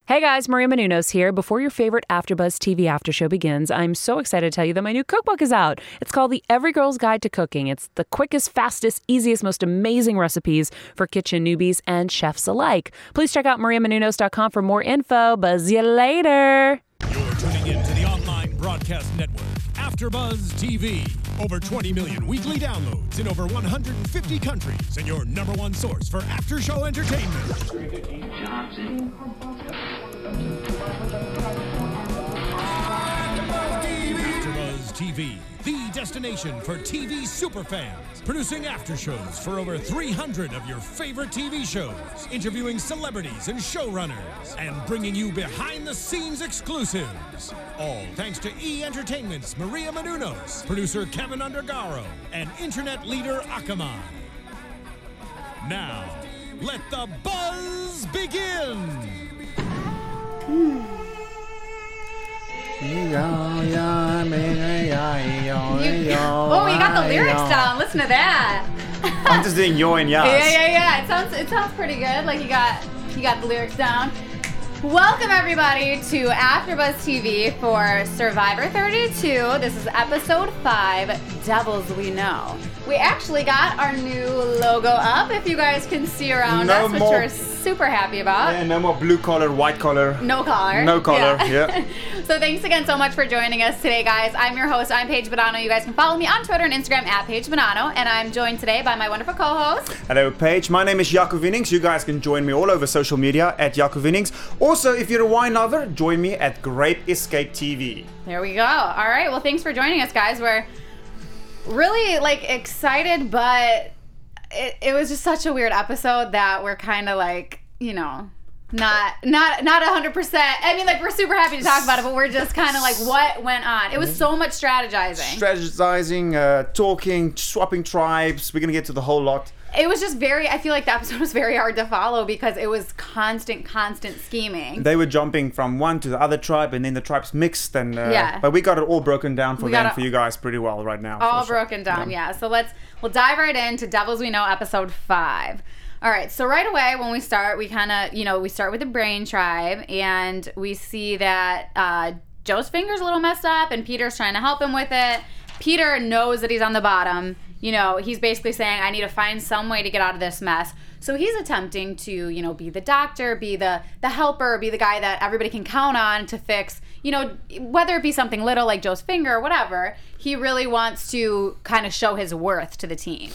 Hey guys, Maria Menounos here. Before your favorite AfterBuzz TV after show begins, I'm so excited to tell you that my new cookbook is out. It's called The Every Girl's Guide to Cooking. It's the quickest, fastest, easiest, most amazing recipes for kitchen newbies and chefs alike. Please check out mariamenounos.com for more info. Buzz you later. You're tuning in to the online broadcast network, AfterBuzz TV. Over 20 million weekly downloads in over 150 countries, and your number one source for after-show entertainment. AfterBuzz TV, the destination for TV superfans. Producing after-shows for over 300 of your favorite TV shows. Interviewing celebrities and showrunners. And bringing you behind-the-scenes exclusives. All thanks to E! Entertainment's Maria Menounos, producer Kevin Undergaro, and internet leader Akamai. Now, let the buzz begin! Oh, you got the lyrics down. Listen to that. I'm just doing yo and yas. Yeah. It sounds pretty good. Like you got the lyrics down. Welcome everybody to AfterBuzz TV for Survivor 32. This is episode 5, Devils We Know. We actually got our new logo up, if you guys can see around us, which we're super happy about. Yeah, no more blue collar, white collar. No collar. No collar, yeah. So thanks again so much for joining us today, guys. I'm your host, I'm Paige Bonanno. You guys can follow me on Twitter and Instagram at Paige Bonanno, and I'm joined today by my wonderful co-host. Hello, Paige. My name is Jaco Winnings. You guys can join me all over social media at Jaco Winnings. Also, if you're a wine lover, join me at Grape Escape TV. There we go. All right. Well, thanks for joining us, guys. We're really excited, but it was just such a weird episode that we're kind of not 100%. I mean, we're super happy to talk about it, but we're just kind of what went on? It was so much Strategizing, talking, swapping tribes. We're going to get to the whole lot. It was just I feel like the episode was very hard to follow because it was constant scheming. They were jumping from one to the other tribe, and then the tribes mixed. And but we got it all broken down for you guys pretty well right now. All broken down, yeah. So we'll dive right into Devils We Know episode 5. All right, so right away when we start, we kind of, we start with the Brain Tribe, and we see that Joe's finger's a little messed up, and Peter's trying to help him with it. Peter knows that he's on the bottom. He's basically saying, I need to find some way to get out of this mess. So he's attempting to, be the doctor, be the helper, be the guy that everybody can count on to fix, whether it be something little like Joe's finger or whatever. He really wants to kind of show his worth to the team.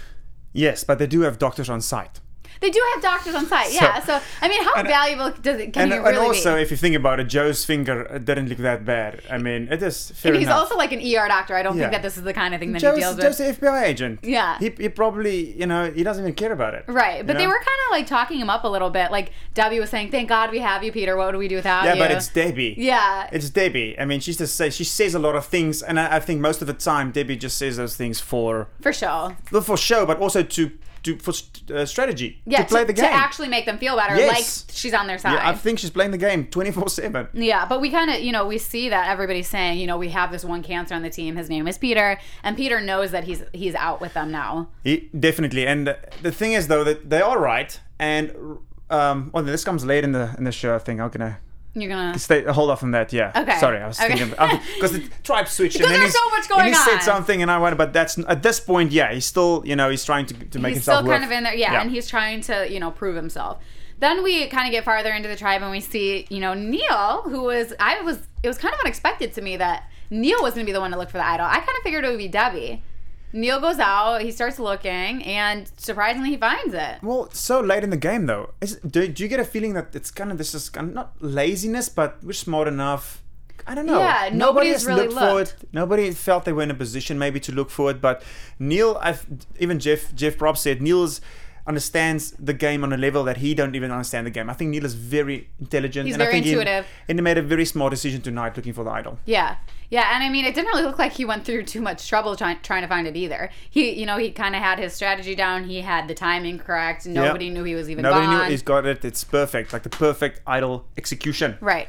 Yes, but they do have doctors on site. They do have doctors on site, yeah. So I mean, how valuable can you really be? And also, if you think about it, Joe's finger didn't look that bad. I mean, it is fair enough. And he's enough. also like an ER doctor. I don't think that this is the kind of thing that he deals with. Joe's an FBI agent. Yeah. He probably, he doesn't even care about it. Right. But they were kind of talking him up a little bit. Like Debbie was saying, thank God we have you, Peter. What do we do without you? Yeah, but it's Debbie. Yeah. It's Debbie. I mean, she says a lot of things, and I think most of the time Debbie just says those things for show. For show, but also for strategy, to play the game, to actually make them feel better, like she's on their side. Yeah, I think she's playing the game 24/7. Yeah, but we kind of, we see that everybody's saying, we have this one cancer on the team. His name is Peter, and Peter knows that he's out with them now. Definitely, and the thing is though that they are right, and this comes late in the show. I think You're gonna hold off on that, yeah. Okay. Sorry, I was thinking because the tribe switched. Because there's so much going on. And he said something, and I went, but that's at this point, yeah. He's still, he's trying to make himself. He's still kind of in there, yeah, and he's trying to, prove himself. Then we kind of get farther into the tribe, and we see, Neil, who was. It was kind of unexpected to me that Neil was going to be the one to look for the idol. I kind of figured it would be Debbie. Neil goes out, he starts looking, and surprisingly he finds it. Well, so late in the game though. Do you get a feeling that it's kind of this is kind of not laziness, but we're smart enough? I don't know. Yeah, nobody's really looked for it. Nobody felt they were in a position maybe to look for it, but Neil, even Jeff Propp said Neil's understands the game on a level that he don't even understand the game. I think Neil is very intelligent. He's very intuitive. And he made a very smart decision tonight looking for the idol. Yeah. Yeah, and I mean, it didn't really look like he went through too much trouble trying to find it either. He kind of had his strategy down. He had the timing correct. Nobody knew he was even gone. Nobody knew he's got it. It's perfect, like the perfect idol execution. Right.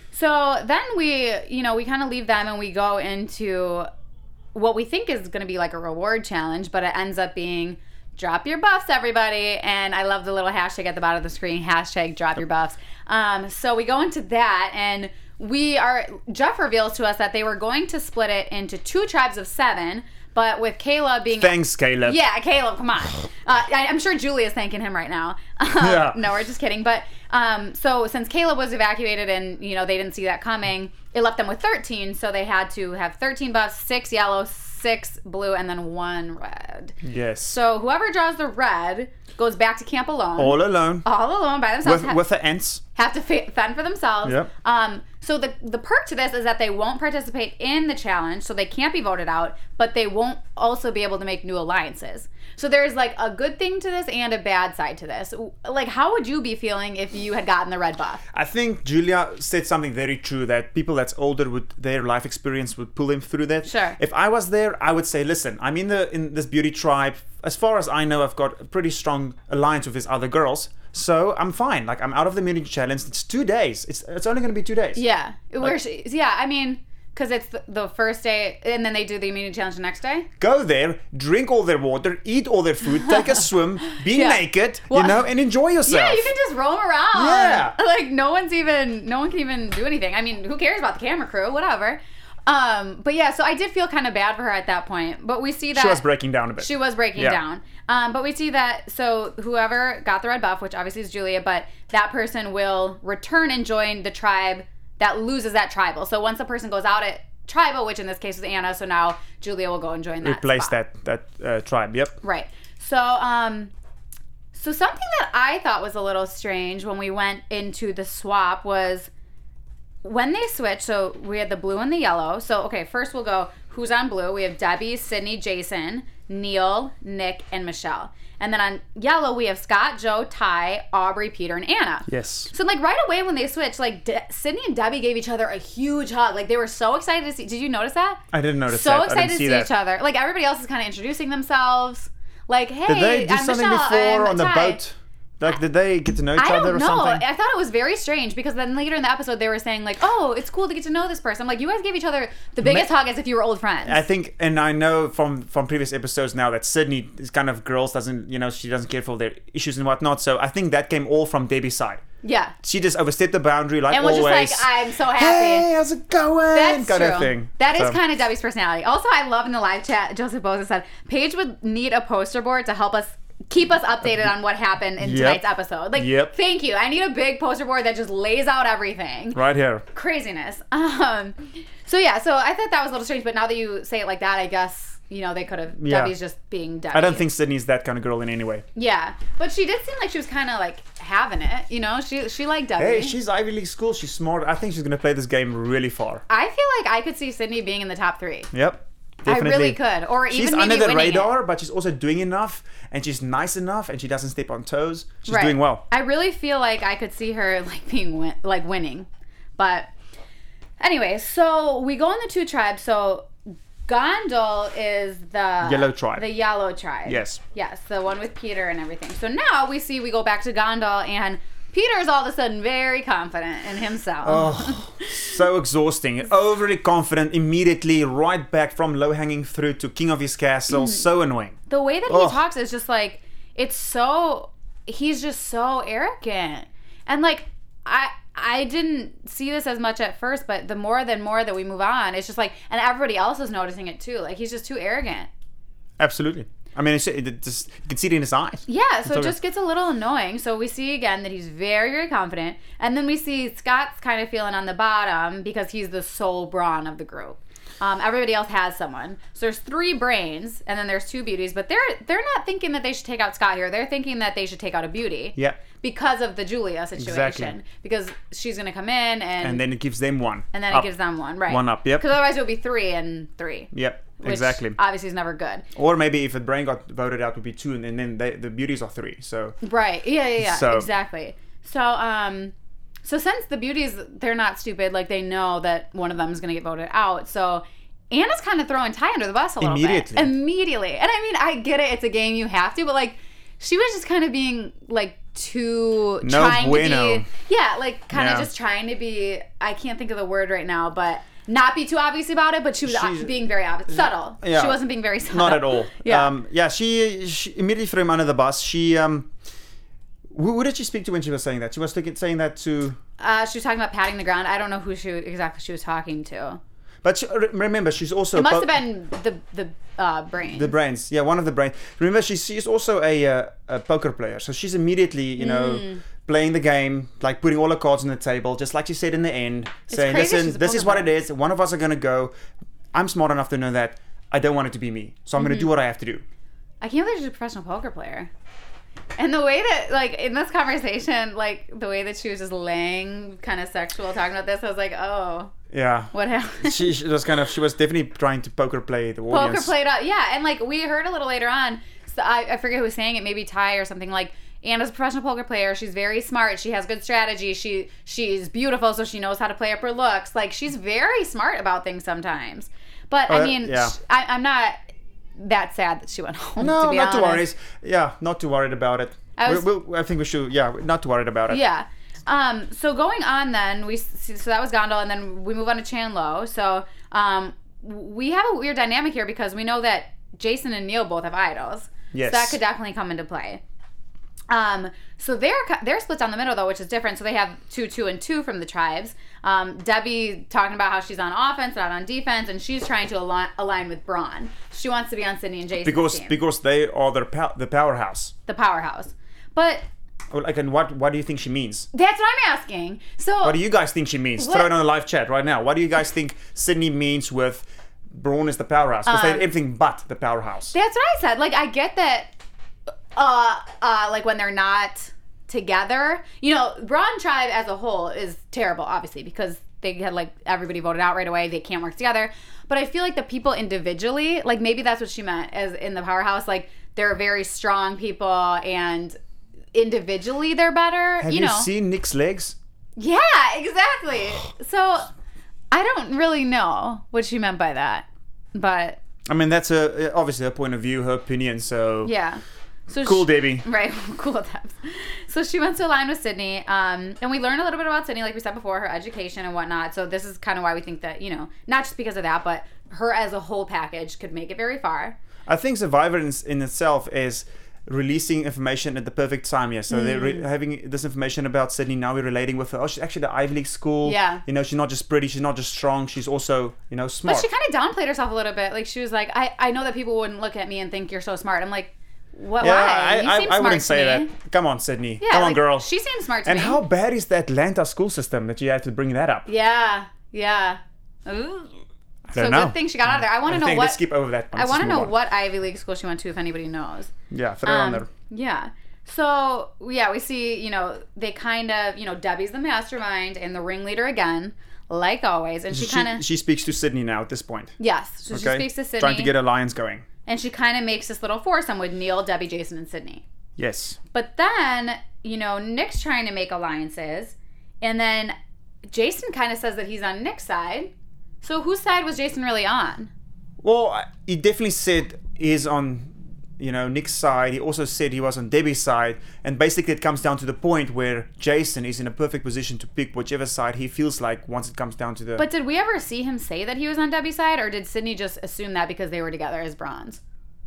So then we kind of leave them and we go into what we think is going to be like a reward challenge, but it ends up being drop your buffs, everybody. And I love the little hashtag at the bottom of the screen, hashtag drop your buffs. So we go into that, and Jeff reveals to us that they were going to split it into 2 tribes of 7, but with Caleb being... Thanks, Caleb. Yeah, Caleb, come on. I'm sure Julia's thanking him right now. Yeah. No, we're just kidding. But so since Caleb was evacuated and, they didn't see that coming, it left them with 13. So they had to have 13 buffs, 6 yellow, 6 blue, and then 1 red. Yes. So whoever draws the red goes back to camp alone. All alone. All alone by themselves. With the ants. Have to fend for themselves. Yep. So the perk to this is that they won't participate in the challenge, so they can't be voted out, but they won't also be able to make new alliances. So there's like a good thing to this and a bad side to this. Like, how would you be feeling if you had gotten the red buff? I think Julia said something very true, that people that's older with their life experience would pull them through that. Sure. If I was there, I would say, listen, I'm in this beauty tribe. As far as I know, I've got a pretty strong alliance with these other girls. So I'm fine. Like, I'm out of the immunity challenge. It's 2 days. It's only going to be 2 days. Yeah. Because it's the first day, and then they do the immunity challenge the next day? Go there, drink all their water, eat all their food, take a swim, be naked, and enjoy yourself. Yeah, you can just roam around. Yeah. Like, no one can even do anything. I mean, who cares about the camera crew? Whatever. But yeah, so I did feel kind of bad for her at that point. But we see that... She was breaking down a bit. She was breaking down. But we see that, so whoever got the red buff, which obviously is Julia, but that person will return and join the tribe that loses that tribal. So once a person goes out at tribal, which in this case was Anna, so now Julia will go and join that Replace spot. that tribe, yep. Right. So, so something that I thought was a little strange when we went into the swap was... when they switch, so we had the blue and the yellow. So, okay, first we'll go, who's on blue? We have Debbie, Sydney, Jason, Neil, Nick, and Michelle. And then on yellow, we have Scott, Joe, Ty, Aubrey, Peter, and Anna. Yes. So, like, right away when they switched, like, Sydney and Debbie gave each other a huge hug. Like, they were so excited to see... Did you notice that? I didn't notice so that. So excited to see that. each other. Like, everybody else is kind of introducing themselves. Like, hey, did they do I'm something Michelle, before I'm on the Ty. boat? Like, did they get to know each other or something? I don't know. I thought it was very strange because then later in the episode they were saying like, oh, it's cool to get to know this person. I'm like, you guys gave each other the biggest hug as if you were old friends. I think, and I know from previous episodes now that Sydney is kind of girls she doesn't care for their issues and whatnot. So I think that came all from Debbie's side. Yeah. She just overstepped the boundary like and was always. just like, I'm so happy. Hey, how's it going? That's kind true. of thing. That is kind of Debbie's personality. Also, I love in the live chat, Joseph Boza said, Paige would need a poster board to help us keep us updated on what happened in tonight's episode. Like, thank you. I need a big poster board that just lays out everything. Right here. Craziness. So I thought that was a little strange, but now that you say it like that, I guess, they could have, Debbie's just being Debbie. I don't think Sydney's that kind of girl in any way. Yeah. But she did seem like she was kind of like having it, she liked Debbie. Hey, she's Ivy League school. She's smart. I think she's going to play this game really far. I feel like I could see Sydney being in the top 3. Yep. Definitely. I really could. Or even she's maybe under the winning radar, it. But she's also doing enough, and she's nice enough, and she doesn't step on toes. She's right. doing well. I really feel like I could see her like being winning. But anyway, so we go in the 2 tribes. So Gondal is the yellow tribe. The yellow tribe. Yes. Yes, the one with Peter and everything. So now we go back to Gondal, and Peter's all of a sudden very confident in himself. Oh, so exhausting. Overly confident, immediately right back from low-hanging fruit to king of his castle. So annoying. The way that he talks is just like, he's just so arrogant. And like, I didn't see this as much at first, but the more that we move on, it's just like, and everybody else is noticing it too. Like, he's just too arrogant. Absolutely. I mean, you can see it in his eyes. Yeah, so it just gets a little annoying. So we see again that he's very, very confident. And then we see Scott's kind of feeling on the bottom because he's the sole brawn of the group. Everybody else has someone. So there's 3 brains, and then there's 2 beauties. But they're not thinking that they should take out Scott here. They're thinking that they should take out a beauty. Yeah. Because of the Julia situation. Exactly. Because she's going to come in and then it gives them 1. And then it gives them 1, right. 1 up, yep. Because otherwise it would be 3 and 3. Yep. Which exactly. Obviously is never good. Or maybe if a brain got voted out, it would be 2, and then the beauties are 3. So right, yeah, so, exactly. So since the beauties, they're not stupid, like they know that one of them is going to get voted out. So Anna's kind of throwing Ty under the bus a little bit. Immediately. And I mean, I get it; it's a game, you have to, but like, she was just kind of being like too trying to be, like kind of just trying to be. I can't think of the word right now, but. not be too obvious about it, but she was being very obvious, subtle. Yeah. She wasn't being very subtle. Not at all. Yeah. She immediately threw him under the bus. She who did she speak to when she was saying that? She was saying that to. She was talking about patting the ground. I don't know who exactly she was talking to. But remember, she's also. It must have been the brain. The brains, yeah, one of the brains. Remember, she's also a poker player, so she's immediately, playing the game, like putting all her cards on the table, just like she said in the end, saying, "Listen, this is what it is. One of us are gonna go. I'm smart enough to know that I don't want it to be me, so I'm gonna do what I have to do." I can't believe she's a professional poker player. And the way that, like, in this conversation, like, the way that she was just laying kind of sexual talking about this, I was like, oh. Yeah. What happened? She was definitely trying to poker play the audience. Poker played up, yeah. And, like, we heard a little later on, so I forget who was saying it, maybe Ty or something, like, Anna's a professional poker player. She's very smart. She has good strategy. She's beautiful, so she knows how to play up her looks. Like, she's very smart about things sometimes. But, I mean, yeah. I'm not that sad that she went home, No, to be not honest. too worried. Yeah, not too worried about it. I think we should, not too worried about it. Yeah. So going on then, so that was Gondal, and then we move on to Chan-Lo. So we have a weird dynamic here because we know that Jason and Neil both have idols. Yes. So that could definitely come into play. So they're split down the middle though, which is different. So they have 2 and 2 from the tribes. Debbie talking about how she's on offense, not on defense, and she's trying to align with Braun. She wants to be on Sydney and Jason's team. Because they are the powerhouse. The powerhouse. But like, and what do you think she means? that's what I'm asking. So What do you guys think she means? Throw it on the live chat right now. What do you guys think Sydney means with Braun is the powerhouse? Because they're everything but the powerhouse. That's what I said. Like, I get that. Like when they're not together, Braun tribe as a whole is terrible, obviously, because they had like everybody voted out right away. They can't work together. But I feel like the people individually, like maybe that's what she meant as in the powerhouse. Like they're very strong people and individually they're better. Have you seen Nick's legs? Yeah, exactly. So I don't really know what she meant by that, but I mean that's obviously her point of view, her opinion. So yeah. So cool, Debbie. Right, cool Debs. So she went to align with Sydney, and we learned a little bit about Sydney, like we said before, her education and whatnot. So this is kind of why we think that, not just because of that, but her as a whole package could make it very far. I think Survivor in itself is releasing information at the perfect time here. So they're having this information about Sydney. Now we're relating with her. Oh, she's actually the Ivy League school. Yeah. She's not just pretty. She's not just strong. She's also, smart. But she kind of downplayed herself a little bit. Like, she was like, I know that people wouldn't look at me and think you're so smart. I'm like, what? Yeah, why? You seem smart I wouldn't to say me. that. Come on, Sydney. Yeah, Come on, girl. She seems smart to and me. how bad is the Atlanta school system that you have to bring that up? Yeah. Ooh. So good thing she got out of there. I want to know what. Let's skip over that one. I want to know what Ivy League school she went to, if anybody knows. Yeah, throw it on there. Yeah. So, yeah, we see, they kind of, Debbie's the mastermind and the ringleader again, like always. And she speaks to Sydney now at this point. Yes. So she speaks to Sydney. Trying to get alliance going. And she kind of makes this little foursome with Neil, Debbie, Jason, and Sydney. Yes. But then, Nick's trying to make alliances. And then Jason kind of says that he's on Nick's side. So whose side was Jason really on? Well, he definitely said he's on, Nick's side. He also said he was on Debbie's side. And basically it comes down to the point where Jason is in a perfect position to pick whichever side he feels like once it comes down to the... But did we ever see him say that he was on Debbie's side? Or did Sydney just assume that because they were together as bronze?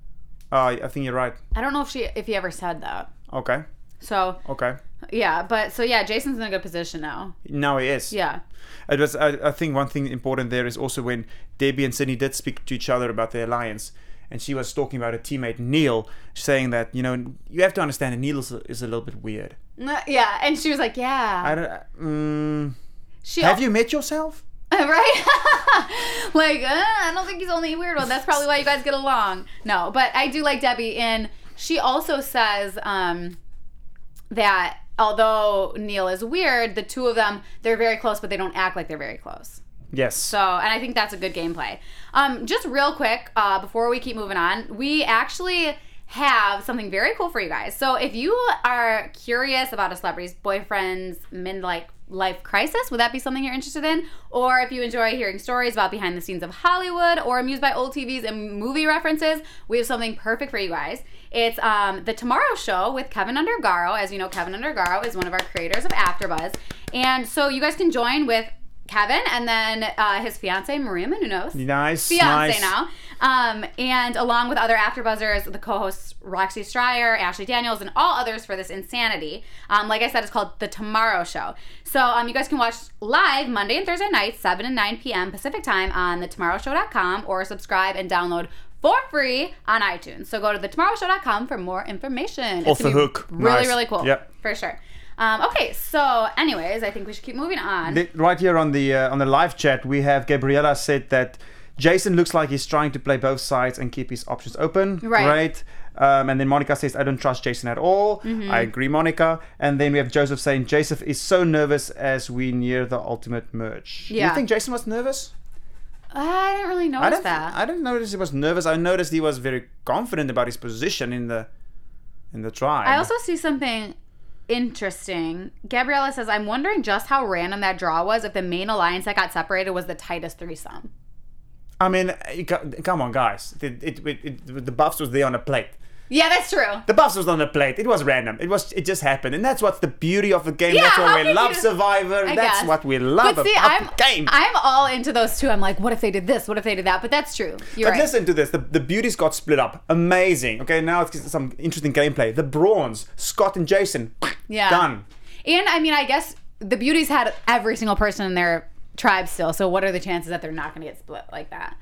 I think you're right. I don't know if he ever said that. Okay. So... Okay. Yeah, Jason's in a good position now. Now he is. Yeah. It was. I think one thing important there is also when Debbie and Sydney did speak to each other about their alliance, and she was talking about her teammate Neil, saying that you have to understand that Neil is a little bit weird. Yeah, and she was like, yeah. Have you met yourself? Right? I don't think he's only a weird one. That's probably why you guys get along. No, but I do like Debbie, and she also says that although Neil is weird, the two of them, they're very close, but they don't act like they're very close. Yes. So, and I think that's a good gameplay. Just real quick, before we keep moving on, we actually have something very cool for you guys. So if you are curious about a celebrity's boyfriend's life crisis, would that be something you're interested in? Or if you enjoy hearing stories about behind the scenes of Hollywood or amused by old TVs and movie references, we have something perfect for you guys. It's The Tomorrow Show with Kevin Undergaro. As you know, Kevin Undergaro is one of our creators of AfterBuzz. And so you guys can join with Kevin, and then his fiance Maria Menounos. Nice. Fiance now. And along with other AfterBuzzers, the co-hosts Roxy Stryer, Ashley Daniels, and all others for this insanity. Like I said, it's called The Tomorrow Show. So you guys can watch live Monday and Thursday nights, 7 and 9 p.m. Pacific time on thetomorrowshow.com, or subscribe and download for free on iTunes. So go to thetomorrowshow.com for more information. Off the hook. Really, Nice. really cool. Yep. For sure. Okay, so anyways, I think we should keep moving on. Right here on the live chat, we have Gabriella said that Jason looks like he's trying to play both sides and keep his options open. Right. Great. And then Monica says, I don't trust Jason at all. Mm-hmm. I agree, Monica. And then we have Joseph saying, Joseph is so nervous as we near the ultimate merge. Yeah. You think Jason was nervous? I didn't really notice that. I didn't notice he was nervous. I noticed he was very confident about his position in the tribe. I also see something interesting. Gabriella says, I'm wondering just how random that draw was if the main alliance that got separated was the tightest threesome. I mean, come on, guys. The buffs was there on a plate. Yeah, that's true. The buffs was on the plate. It was random. It just happened, and that's what's the beauty of the game. Yeah, That's how why we could love you- Survivor. I That's guess. what we love But see, about the game. I'm all into those too. I'm like, what if they did this? What if they did that? But that's true. You're But right. listen to this. The beauties got split up. Amazing. Okay, now it's some interesting gameplay. The Brawns, Scott and Jason. Yeah. Done. And I mean, I guess the beauties had every single person in their tribe still. So what are the chances that they're not going to get split like that?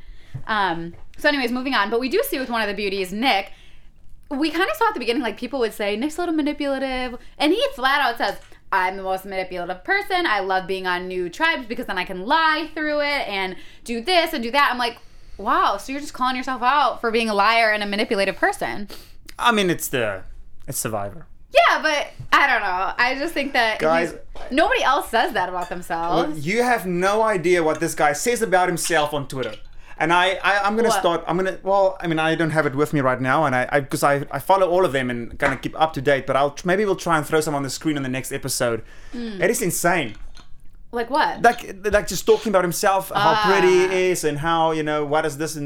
So anyways, moving on. But we do see with one of the beauties, Nick, we kind of saw at the beginning, like people would say, Nick's a little manipulative. And he flat out says, I'm the most manipulative person. I love being on new tribes because then I can lie through it and do this and do that. I'm like, wow, so you're just calling yourself out for being a liar and a manipulative person. I mean, it's Survivor. Yeah, but I don't know. I just think that Guys- nobody else says that about themselves. You have no idea what this guy says about himself on Twitter. And I'm gonna What? start. I mean, I don't have it with me right now, and because I follow all of them and kind of keep up to date. But maybe we'll try and throw some on the screen on the next episode. It is insane. Like what? Like just talking about himself, how pretty he is, and how what is this and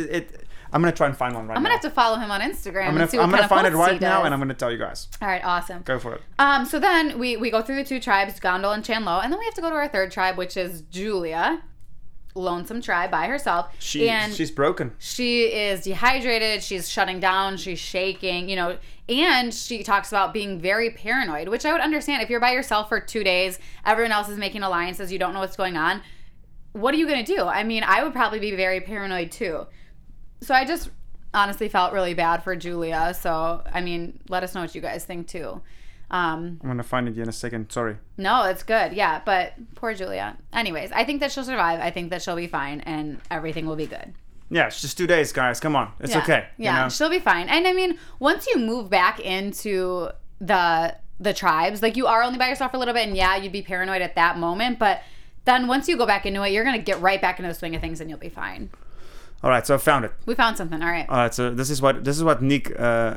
I'm gonna try and find one right now. I'm gonna have to follow him on Instagram I'm and see what gonna kind find of it posts he right now, does. and I'm gonna tell you guys. All right, awesome. Go for it. So then we go through the two tribes, Gondal and Chandlo, and then we have to go to our third tribe, which is Julia, lonesome tribe by herself. She's broken. She is dehydrated. She's shutting down. She's shaking, and she talks about being very paranoid, which I would understand. If you're by yourself for 2 days, everyone else is making alliances, you don't know what's going on. What are you going to do? I mean, I would probably be very paranoid too. So I just honestly felt really bad for Julia. So, I mean, let us know what you guys think too. I'm gonna find it in a second. Sorry. No, it's good. Yeah, but poor Julia. Anyways, I think that she'll survive. I think that she'll be fine and everything will be good. Yeah, it's just 2 days, guys. Come on, it's Yeah. okay. Yeah, she'll be fine. And I mean, once you move back into the tribes, like you are only by yourself for a little bit, and yeah, you'd be paranoid at that moment, but then once you go back into it, you're gonna get right back into the swing of things, and you'll be fine. All right, so I found it. We found something. All right. All right, so this is what Nick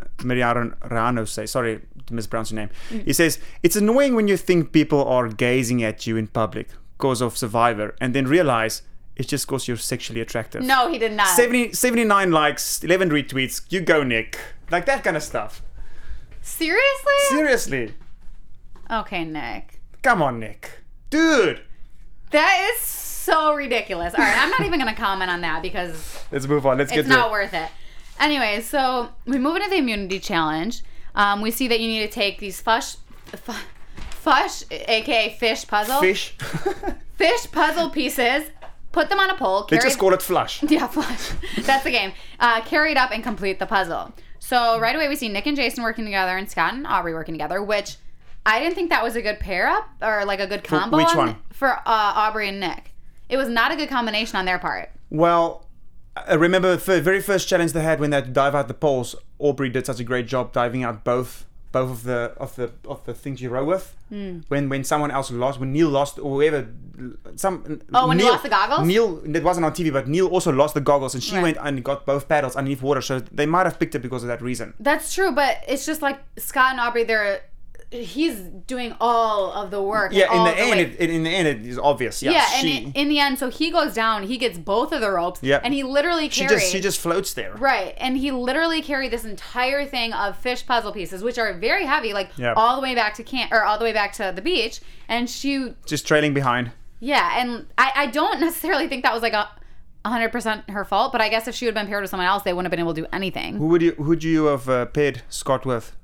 Mariano says. Sorry to mispronounce your name. He says, it's annoying when you think people are gazing at you in public because of Survivor and then realize it's just because you're sexually attractive. No, he did not. 79 likes, 11 retweets. You go, Nick. Like that kind of stuff. Seriously? Seriously. Okay, Nick. Come on, Nick. Dude. That is so ridiculous. All right, I'm not even going to comment on that because Let's move on. Let's get it's to not it. worth it. Anyway, so we move into the immunity challenge. We see that you need to take these fush, aka fish puzzle. Fish. Fish puzzle pieces. Put them on a pole. They just call it flush. Yeah, flush. That's the game. Carry it up and complete the puzzle. So right away we see Nick and Jason working together and Scott and Aubrey working together, which I didn't think that was a good pair up or like a good combo. which one? For Aubrey and Nick. It was not a good combination on their part. Well, I remember the very first challenge they had when they had to dive out the poles. Aubrey did such a great job diving out both of the things you row with. When someone else lost, when Neil lost, or whoever, when he lost the goggles? Neil, it wasn't on TV, but Neil also lost the goggles, and she Right. went and got both paddles underneath water. So they might have picked it because of that reason. That's true, but it's just like Scott and Aubrey, he's doing all of the work. Yeah, and all in the of end, it is obvious. Yeah, she, and in the end, so he goes down, he gets both of the ropes, Yep. and he literally she carries. just floats there. Right, and he literally carried this entire thing of fish puzzle pieces, which are very heavy, like Yep. all the way back to all the way back to the beach, and she Just trailing behind. Yeah, and I don't necessarily think that was like 100% her fault, but I guess if she would have been paired with someone else, they wouldn't have been able to do anything. Who'd you have paired Scott with?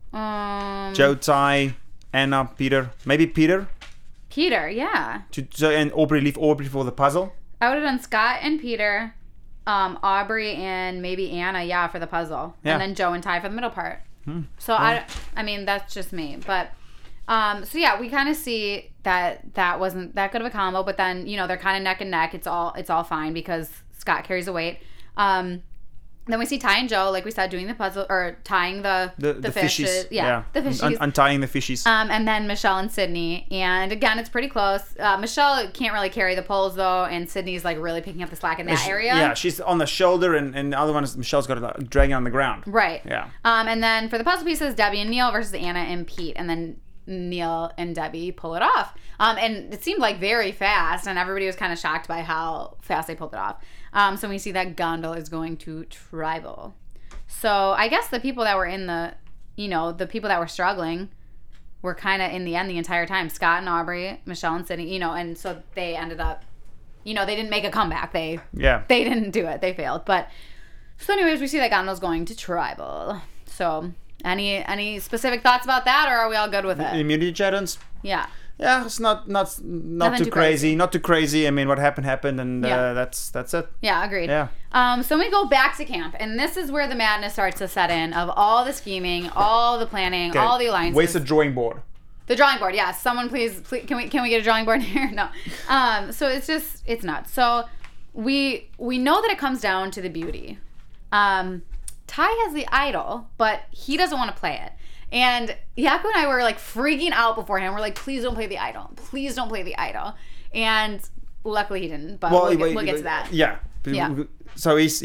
Joe, Ty, Anna, Peter. Maybe Peter? Peter, yeah. And Aubrey, leave Aubrey for the puzzle? I would have done Scott and Peter, Aubrey and maybe Anna, yeah, for the puzzle. Yeah. And then Joe and Ty for the middle part. So I mean, that's just me. But, so yeah, we kind of see that wasn't that good of a combo, but then, you know, they're kind of neck and neck. It's all fine because Scott carries the weight. Then we see Ty and Joe, like we said, doing the puzzle or tying the fishes. fishies. Yeah, the fishies. Untying the fishies. And then Michelle and Sydney. And again, it's pretty close. Michelle can't really carry the poles though, and Sydney's like really picking up the slack in that area. Yeah, she's on the shoulder, and the other one is Michelle's got to drag it on the ground. Right. Yeah. And then for the puzzle pieces, Debbie and Neil versus Anna and Pete, and then Neil and Debbie pull it off. And it seemed like very fast, and everybody was kind of shocked by how fast they pulled it off. So we see that Gondel is going to Tribal. So I guess the people that were in the people that were struggling were kind of in the end the entire time. Scott and Aubrey, Michelle and Sydney, and so they ended up, they didn't make a comeback. They didn't do it. They failed. But so anyways, we see that Gondel's going to Tribal. So any specific thoughts about that, or are we all good with it? Immunity challenge? Yeah. Yeah, it's not too crazy. Not too crazy. I mean, what happened, and that's it. Yeah, agreed. Yeah. So we go back to camp, and this is where the madness starts to set in of all the scheming, all the planning, all the alliances. Where's the drawing board? The drawing board, yes. Someone please can we get a drawing board here? No. So it's nuts. So we know that it comes down to the beauty. Ty has the idol, but he doesn't want to play it. And Jaco and I were like freaking out beforehand. We're like, please don't play the idol. Please don't play the idol. And luckily he didn't, but we'll get to that. Yeah. So he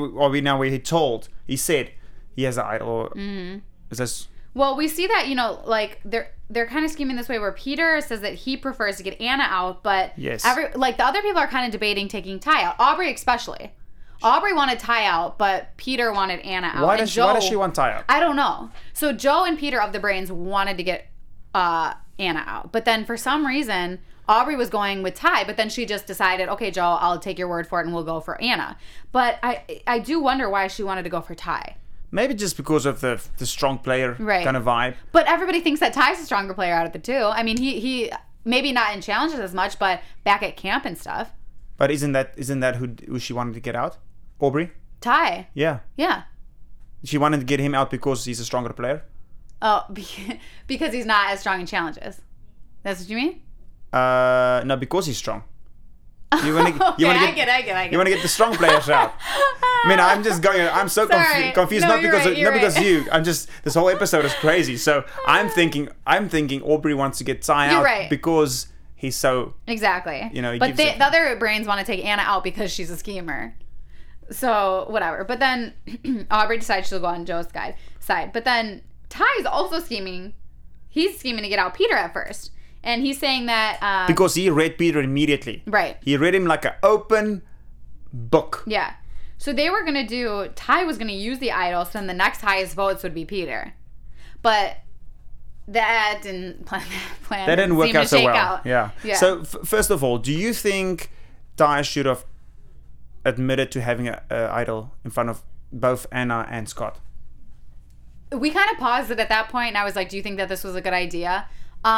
said he has an idol. Mm-hmm. Is this... Well, we see that, like they're kind of scheming this way where Peter says that he prefers to get Anna out, but yes. The other people are kind of debating taking Ty out. Aubrey especially. Aubrey wanted Ty out, but Peter wanted Anna out. Why does she want Ty out? I don't know. So Joe and Peter of the Brains wanted to get Anna out. But then for some reason, Aubrey was going with Ty, but then she just decided, okay, Joe, I'll take your word for it and we'll go for Anna. But I do wonder why she wanted to go for Ty. Maybe just because of the strong player kind of vibe. But everybody thinks that Ty's a stronger player out of the two. I mean, he maybe not in challenges as much, but back at camp and stuff. But isn't that who she wanted to get out? Aubrey? Ty. Yeah. Yeah. She wanted to get him out because he's a stronger player? Oh, because he's not as strong in challenges. That's what you mean? No, because he's strong. I get it. You want to get the strong players out. I mean, I'm just going. I'm so confused. No, not because right. you. I'm just. This whole episode is crazy. So I'm thinking Aubrey wants to get Ty out because he's so. Exactly. He but the other Brains want to take Anna out because she's a schemer. So whatever. But then Aubrey decides she'll go on Joe's side. But then Ty's also scheming. He's scheming to get out Peter at first. And he's saying that... because he read Peter immediately. Right. He read him like an open book. Yeah. So they were going to do... Ty was going to use the idol, so then the next highest votes would be Peter. But that didn't plan. That didn't work out so well. Out. Yeah. So first of all, do you think Ty should have admitted to having an idol in front of both Anna and Scott? We kind of paused it at that point, and I was like, do you think that this was a good idea?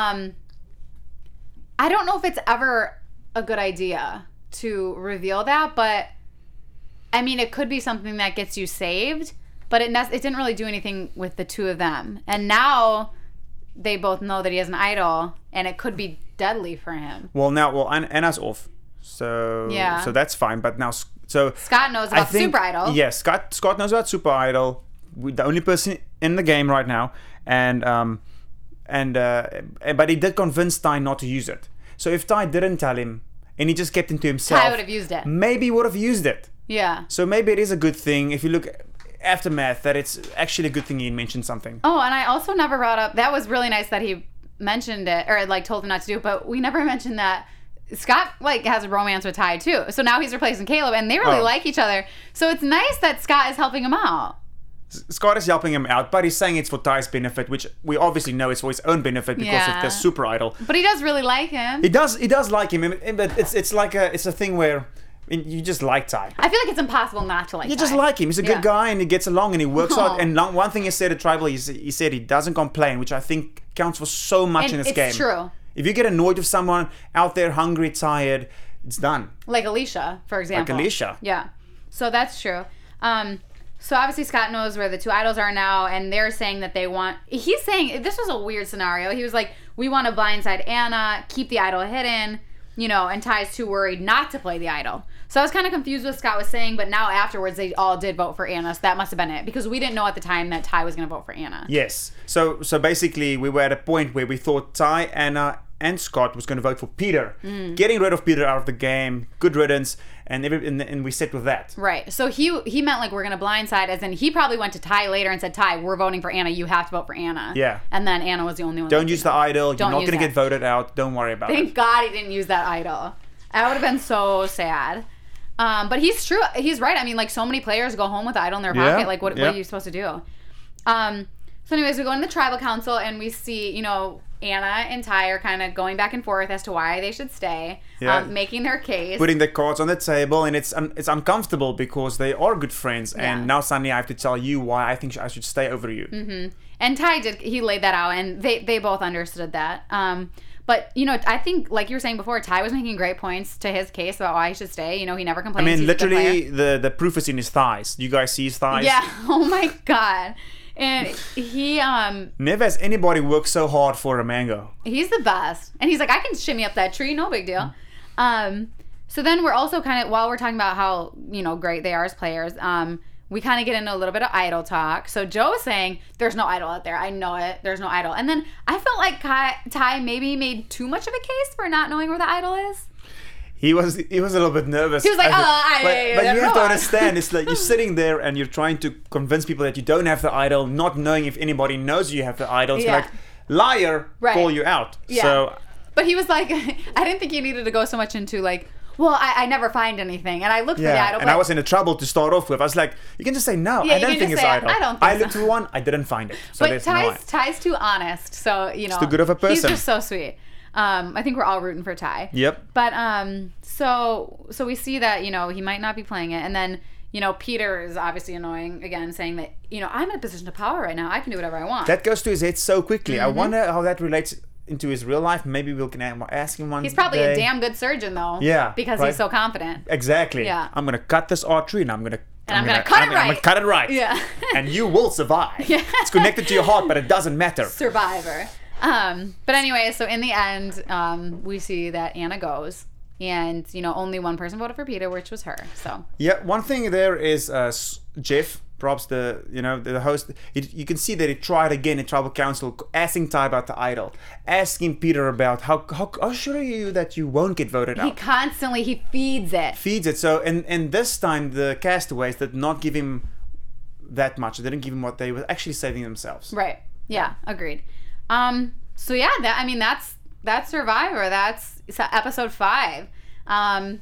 I don't know if it's ever a good idea to reveal that, but I mean, it could be something that gets you saved, but it didn't really do anything with the two of them. And now they both know that he has an idol, and it could be deadly for him. Anna's off. So that's fine, but now Scott knows about Super Idol. Yes, Scott knows about Super Idol. We're the only person in the game right now, but he did convince Ty not to use it. So if Ty didn't tell him and he just kept it to himself, Ty would have used it. Maybe he would have used it. Yeah. So maybe it is a good thing if you look aftermath that it's actually a good thing he mentioned something. Oh, and I also never brought up, that was really nice that he mentioned it or like told him not to do it, but we never mentioned that Scott has a romance with Ty too. So now he's replacing Caleb and they really like each other. So it's nice that Scott is helping him out. Scott is helping him out, but he's saying it's for Ty's benefit, which we obviously know is for his own benefit because of the Super Idol. But he does really like him. He does like him, but it's a thing where you just like Ty. I feel like it's impossible not to like You Ty. just like him. He's a good guy and he gets along and he works hard. And one thing he said at Tribal, he said he doesn't complain, which I think counts for so much in this game. It's true. If you get annoyed with someone out there, hungry, tired, it's done. Like Alicia, for example. Like Alicia. Yeah. So that's true. So obviously Scott knows where the two idols are now, and they're saying that he's saying, this was a weird scenario. He was like, we want to blindside Anna, keep the idol hidden, and Ty's too worried not to play the idol. So I was kind of confused what Scott was saying, but now afterwards they all did vote for Anna, so that must have been it, because we didn't know at the time that Ty was going to vote for Anna. Yes. So basically we were at a point where we thought Ty, Anna, and Scott was going to vote for Peter. Getting rid of Peter out of the game, good riddance, and we sit with that. Right. So he meant like we're going to blindside, as in he probably went to Ty later and said, Ty, we're voting for Anna. You have to vote for Anna. Yeah. And then Anna was the only one. Don't use the idol. You're not use going to that. get voted out. Don't worry about it. Thank God he didn't use that idol. That would have been so sad. But he's true. He's right. I mean, like so many players go home with the idol in their pocket. Like what are you supposed to do? So anyways, we go into the tribal council and we see, Anna and Ty are kind of going back and forth as to why they should stay, making their case. Putting the cards on the table, and it's uncomfortable because they are good friends, and now suddenly I have to tell you why I think I should stay over you. Mm-hmm. And Ty he laid that out, and they both understood that. But, I think, like you were saying before, Ty was making great points to his case about why he should stay. He never complains. I mean, He's a good literally, player. the proof is in his thighs. Do you guys see his thighs? Yeah. Oh, my God. And he, Never has anybody worked so hard for a mango. he's the best. And he's like, I can shimmy up that tree, no big deal. So then we're also kind of, while we're talking about how, great they are as players, we kind of get into a little bit of idol talk. So Joe was saying, there's no idol out there. I know it. There's no idol. And then I felt like Ty maybe made too much of a case for not knowing where the idol is. He was a little bit nervous. He was like, but you have to understand, it's like you're sitting there and you're trying to convince people that you don't have the idol, not knowing if anybody knows you have the idol. It's like, liar, call you out. Yeah. So, but he was like, I didn't think he needed to go so much into like, well, I never find anything. And I looked for the idol. And I was in trouble to start off with. I was like, you can just say, no, I don't think it's idol. I don't think I looked for one, I didn't find it. So but Ty's too honest. So, He's too good of a person. He's just so sweet. I think we're all rooting for Ty. Yep. But so we see that, he might not be playing it. And then, Peter is obviously annoying again, saying that, I'm in a position of power right now. I can do whatever I want. That goes to his head so quickly. Mm-hmm. I wonder how that relates into his real life. Maybe we can ask him one day. He's probably a damn good surgeon though. Yeah. Because he's so confident. Exactly. Yeah. I'm going to cut this artery and I'm going to cut it right. I'm going to cut it right. Yeah. And you will survive. Yeah. It's connected to your heart, but it doesn't matter. Survivor. But anyway, so in the end, we see that Anna goes, and only one person voted for Peter, which was her. So yeah, one thing there is Jeff, perhaps the host. You can see that he tried again in tribal council, asking Ty about the idol, asking Peter about how sure are you that you won't get voted out. He constantly feeds it. So and this time the castaways did not give him that much. They didn't give him what they were actually saving themselves. Right. Yeah. Agreed. So yeah, that's Survivor. That's episode 5. Anna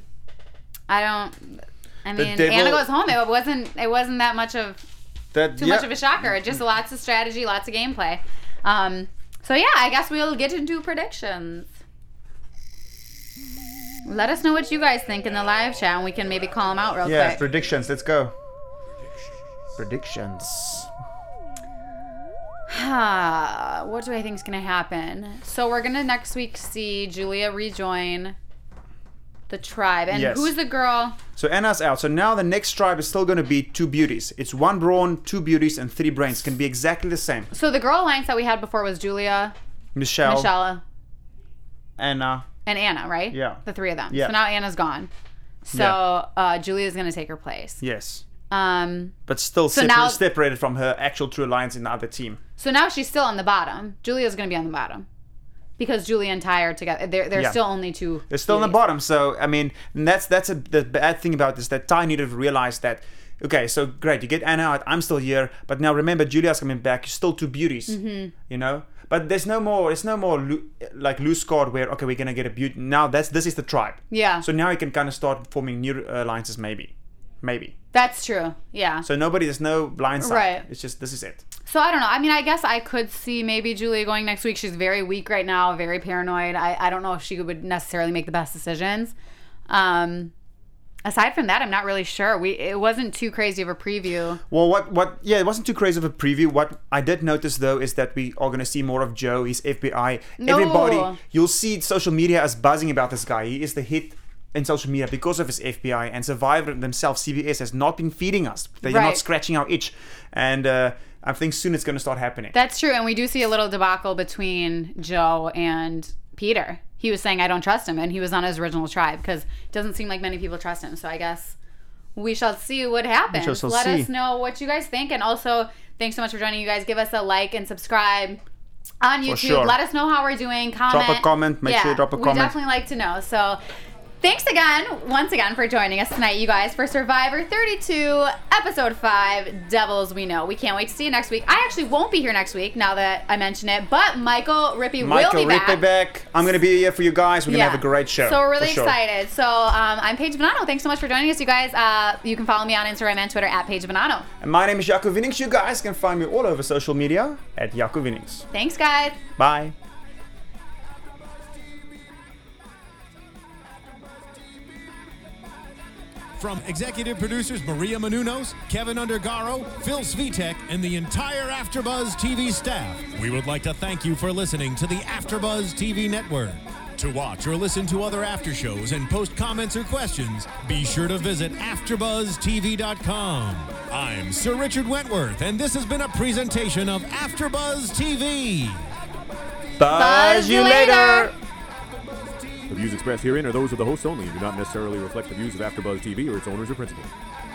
goes home. It wasn't that much of much of a shocker. Just lots of strategy, lots of gameplay. So yeah, I guess we'll get into predictions. Let us know what you guys think in the live chat, and we can maybe call them out real quick. Yeah, predictions. Let's go. Predictions. What do I think is going to happen? So we're going to next week see Julia rejoin the tribe. And who's the girl? So Anna's out. So now the next tribe is still going to be 2 beauties. It's 1 brawn, 2 beauties, and 3 brains. Can be exactly the same. So the girl alliance that we had before was Julia, Michelle, Anna, and Anna, right? Yeah. The 3 of them. Yeah. So now Anna's gone. So Julia's going to take her place. Yes. But still separated from her actual true alliance in the other team. So now she's still on the bottom. Julia's going to be on the bottom. Because Julia and Ty are together. They're still only 2. They're still on the bottom. So, I mean, that's the bad thing about this, that Ty needed to realize that, okay, so great, you get Anna out, I'm still here, but now remember, Julia's coming back, you're still 2 beauties, But there's no more loose card where, okay, we're going to get a beauty. Now this is the tribe. Yeah. So now you can kind of start forming new alliances maybe. maybe. That's true. Yeah. So there's no blind side. Right. It's just, this is it. So I don't know. I mean, I guess I could see maybe Julia going next week. She's very weak right now, very paranoid. I don't know if she would necessarily make the best decisions. Aside from that, I'm not really sure. It wasn't too crazy of a preview. Well, it wasn't too crazy of a preview. What I did notice, though, is that we are going to see more of Joe. He's FBI. No. Everybody, you'll see social media as buzzing about this guy. He is the hit in social media because of his FBI, and Survivor themselves, CBS, has not been feeding us. They're Right. not scratching our itch. And I think soon it's going to start happening. That's true. And we do see a little debacle between Joe and Peter. He was saying, I don't trust him. And he was on his original tribe because it doesn't seem like many people trust him. So I guess we shall see what happens. Let us know what you guys think. And also, thanks so much for joining. You guys give us a like and subscribe on YouTube. sure. Let us know how we're doing. Comment. Drop a comment. Make sure you drop a comment. We definitely like to know. So thanks once again, for joining us tonight, you guys, for Survivor 32, Episode 5, Devils We Know. We can't wait to see you next week. I actually won't be here next week, now that I mention it, but Michael Rippey will be back. I'm going to be here for you guys. We're going to have a great show. So we're really for sure. excited. So I'm Paige Bonanno. Thanks so much for joining us, you guys. You can follow me on Instagram and Twitter at Paige Bonanno. And my name is Jaco Winnings. You guys can find me all over social media at Jaco Winnings. Thanks, guys. Bye. From executive producers Maria Menounos, Kevin Undergaro, Phil Svitek, and the entire AfterBuzz TV staff, we would like to thank you for listening to the AfterBuzz TV network. To watch or listen to other after shows and post comments or questions, be sure to visit AfterBuzzTV.com. I'm Sir Richard Wentworth, and this has been a presentation of AfterBuzz TV. Buzz you later. The views expressed herein are those of the hosts only and do not necessarily reflect the views of AfterBuzz TV or its owners or principals.